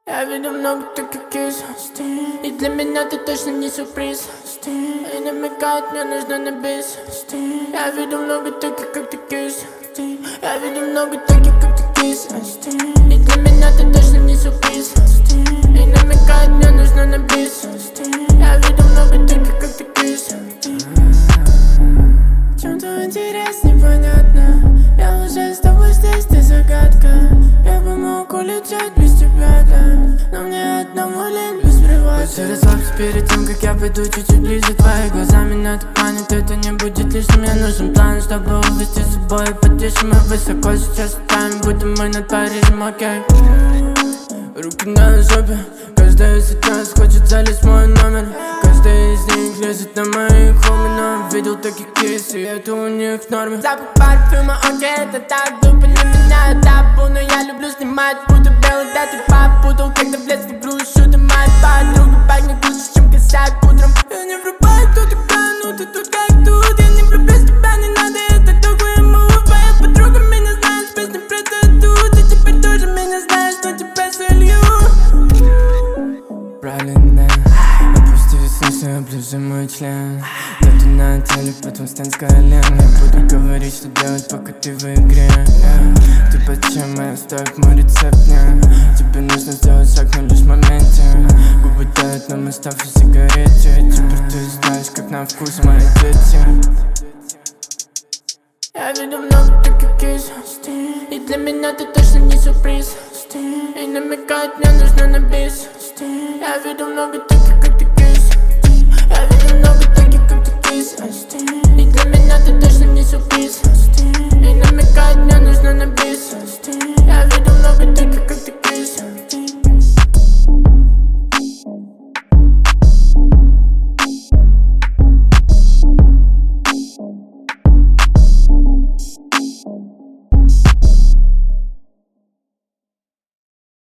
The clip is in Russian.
Я видел много таких кис, и для меня ты точно не сюрприз. И намекает, мне нужно на бис. Я видел много таких, как ты кис. Я видел много таких, как ты кис. И для меня ты точно не сюрприз. И намекает, мне нужно на бис. Я видел много таких, как ты кис. Чем твой интерес непонятно. Я уже с тобой здесь, ты загадка. Я бы мог улететь без тебя, да, но мне одному лень без привата. Лучше расслабься перед тем, как я пойду чуть-чуть ближе. Твои глаза меня туманят, это не будет лишним. Мне нужен план, чтобы увести с собой. Потише мы высоко сейчас летаем, будто мы над Парижем, окей. Руки на жопе, каждая сейчас хочет залезть в мой номер. Каждый из них лезет на моих хоменов. Видел таких кис, и это у них в норме. Запах парфюма, окей, это так глупо для меня. Это табу, но я люблю снимать, будто белый, да ты попутал. Когда влез в игру, шуты моя подруга пахнет лучше, чем косяк утром. Я не врубаю, кто такая, ну ты тут как тут. Я не влюблюсь в тебя, не надо, это другой мув. Твоя подруга меня знает, с песней предадут. Ты теперь тоже меня знаешь, но тебя солью. Правильно, опусти веснушки, оближи мой член. Тату на теле, потом встань с колен. Я буду говорить, что делать, пока ты в игре. Ты под чем я оставь мой рецепт, тебе нужно сделать шаг, но лишь в моменте. Губы тают, но мы став в сигарете. Теперь ты знаешь, как на вкус мои дети. Я видел много таких кис, и для меня ты точно не сюрприз. И намекает, мне нужно на бис. Я видел много таких, как ты кис. Я видел много таких, как ты кис. И для меня ты точно не сюрприз. И намекает, мне нужно на бис. Я видел много таких,